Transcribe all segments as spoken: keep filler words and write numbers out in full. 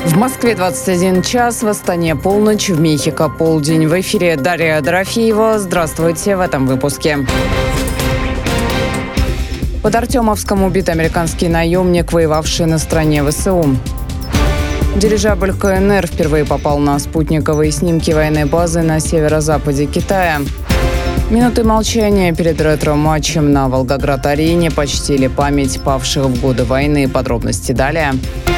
В Москве двадцать один час, в Астане полночь, в Мехико полдень. В эфире Дарья Дорофеева. Здравствуйте в этом выпуске. Под Артемовском убит американский наемник, воевавший на стороне ВСУ. Дирижабль КНР впервые попал на спутниковые снимки военной базы на северо-западе Китая. Минуты молчания перед ретро-матчем на Волгоград-арене почтили память павших в годы войны. Подробности далее.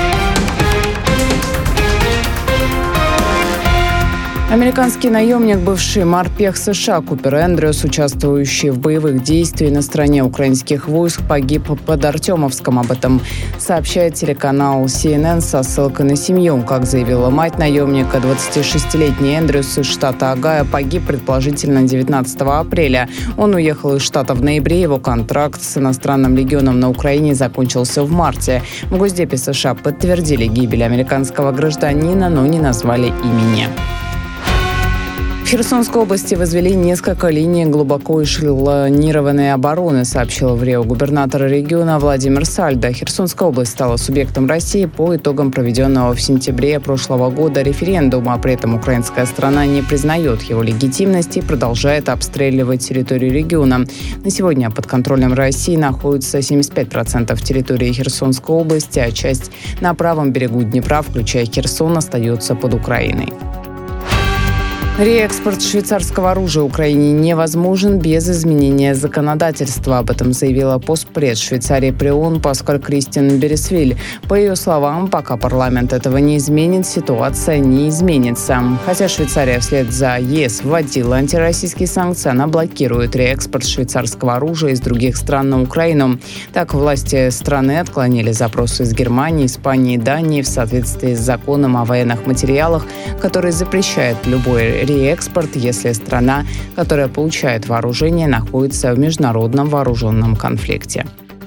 Американский наемник, бывший морпех США Купер Эндрюс, участвующий в боевых действиях на стороне украинских войск, погиб под Артемовском. Об этом сообщает телеканал си эн эн со ссылкой на семью. Как заявила мать наемника, двадцатишестилетний Эндрюс из штата Огайо погиб предположительно девятнадцатого апреля. Он уехал из штата в ноябре. Его контракт с иностранным легионом на Украине закончился в марте. В Госдепе США подтвердили гибель американского гражданина, но не назвали имени. В Херсонской области возвели несколько линий глубоко эшелонированной обороны, сообщил в РИО губернатор региона Владимир Сальдо. Херсонская область стала субъектом России по итогам проведенного в сентябре прошлого года референдума. При этом украинская сторона не признает его легитимности и продолжает обстреливать территорию региона. На сегодня под контролем России находится семьдесят пять процентов территории Херсонской области, а часть на правом берегу Днепра, включая Херсон, остается под Украиной. Реэкспорт швейцарского оружия Украине невозможен без изменения законодательства. Об этом заявила постпред Швейцарии при ООН Паскаль Кристин Бересвиль. По ее словам, пока парламент этого не изменит, ситуация не изменится. Хотя Швейцария вслед за ЕС вводила антироссийские санкции, она блокирует реэкспорт швейцарского оружия из других стран на Украину. Так, власти страны отклонили запросы из Германии, Испании и Дании в соответствии с законом о военных материалах, который запрещает любой реэкспорт, если страна, которая получает вооружение, находится в международном вооруженном конфликте.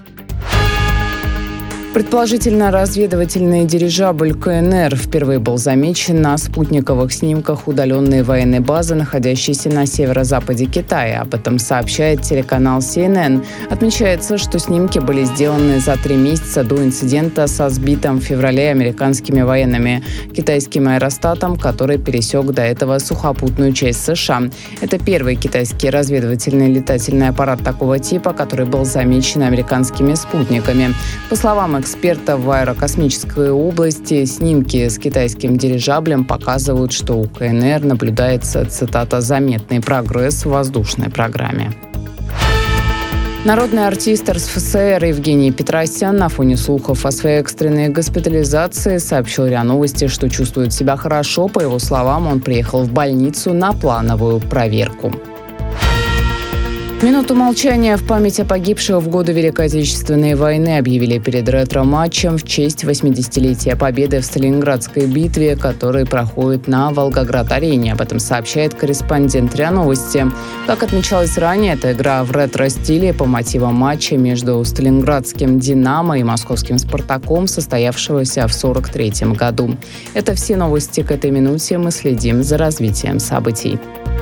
Предположительно, разведывательный дирижабль КНР впервые был замечен на спутниковых снимках удаленной военной базы, находящейся на северо-западе Китая. Об этом сообщает телеканал си эн эн. Отмечается, что снимки были сделаны за три месяца до инцидента со сбитым в феврале американскими военными китайским аэростатом, который пересек до этого сухопутную часть США. Это первый китайский разведывательный летательный аппарат такого типа, который был замечен американскими спутниками. По словам экспертов в аэрокосмической области, снимки с китайским дирижаблем показывают, что у КНР наблюдается, цитата, «заметный прогресс в воздушной программе». Народный артист эр эс эф эс эр Евгений Петросян на фоне слухов о своей экстренной госпитализации сообщил РИА Новости, что чувствует себя хорошо. По его словам, он приехал в больницу на плановую проверку. Минуту молчания в память о погибших в годы Великой Отечественной войны объявили перед ретро-матчем в честь восьмидесятилетия победы в Сталинградской битве, который проходит на Волгоград-арене. Об этом сообщает корреспондент РИА Новости. Как отмечалось ранее, это игра в ретро-стиле по мотивам матча между сталинградским «Динамо» и московским «Спартаком», состоявшегося в сорок третьем году. Это все новости к этой минуте. Мы следим за развитием событий.